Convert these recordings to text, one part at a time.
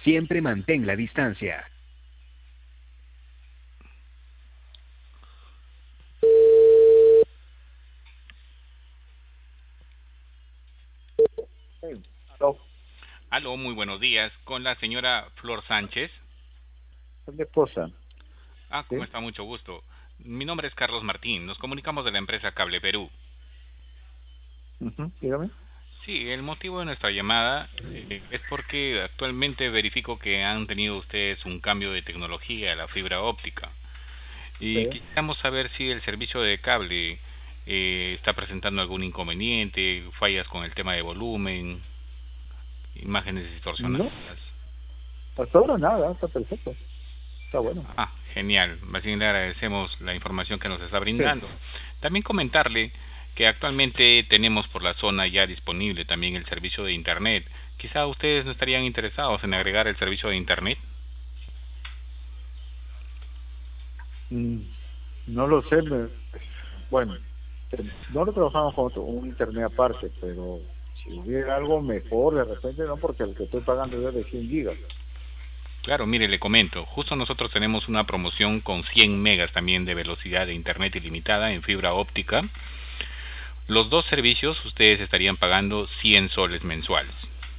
Siempre mantén la distancia. Sí. No, Aló, muy buenos días. Con la señora Flor Sánchez. es mi esposa. ¿Cómo ¿Sí? está? Mucho gusto. Mi nombre es Carlos Martín. Nos comunicamos de la empresa Cable Perú. Ujú, dígame. Sí, el motivo de nuestra llamada es porque actualmente verifico que han tenido ustedes un cambio de tecnología a la fibra óptica. Sí. Y quisiéramos saber si el servicio de cable está presentando algún inconveniente, fallas con el tema de volumen, imágenes distorsionadas. No, hasta ahora nada, está perfecto. Está bueno. Genial. Más bien le agradecemos la información que nos está Sí. brindando. También comentarle que actualmente tenemos por la zona ya disponible también el servicio de Internet. Quizá ustedes no estarían interesados en agregar el servicio de Internet. Mm, no lo sé. Bueno, no lo trabajamos con un internet aparte, pero si hubiera algo mejor, de repente no, porque el que estoy pagando es de 100 gigas. Claro, mire, le comento. Justo nosotros tenemos una promoción con 100 megas también de velocidad de Internet ilimitada en fibra óptica. Los dos servicios ustedes estarían pagando 100 soles mensuales.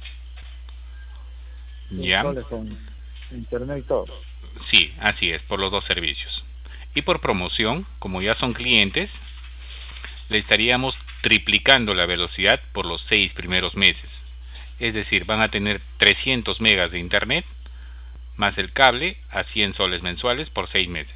100 ¿Ya? soles con internet y todo. Sí, así es, por los dos servicios. Y por promoción, como ya son clientes, le estaríamos triplicando la velocidad por los 6 primeros meses. Es decir, van a tener 300 megas de internet más el cable a 100 soles mensuales por 6 meses.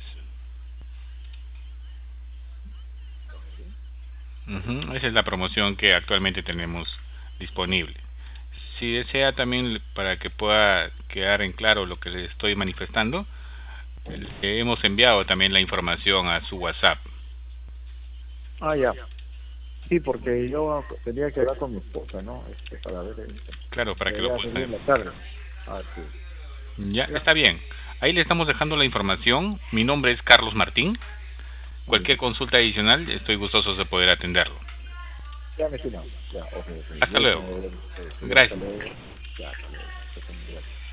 Esa es la promoción que actualmente tenemos disponible. Si desea también, para que pueda quedar en claro lo que le estoy manifestando, le hemos enviado también la información a su WhatsApp. Ah, ya. Sí, porque yo tenía que hablar con mi esposa, ¿no? Para ver, Claro, para que lo debería salir pueda. en la tarde. Ah, sí. Ya, Ya, está bien. Ahí le estamos dejando la información. Mi nombre es Carlos Martín. muy Cualquier bien. consulta adicional, estoy gustoso de poder atenderlo. Ya, mi estimado. Ya, ok, ok. Hasta Yo luego. tengo que ver. Ya, hasta Gracias. luego. Ya, hasta luego. Que tenga- Gracias.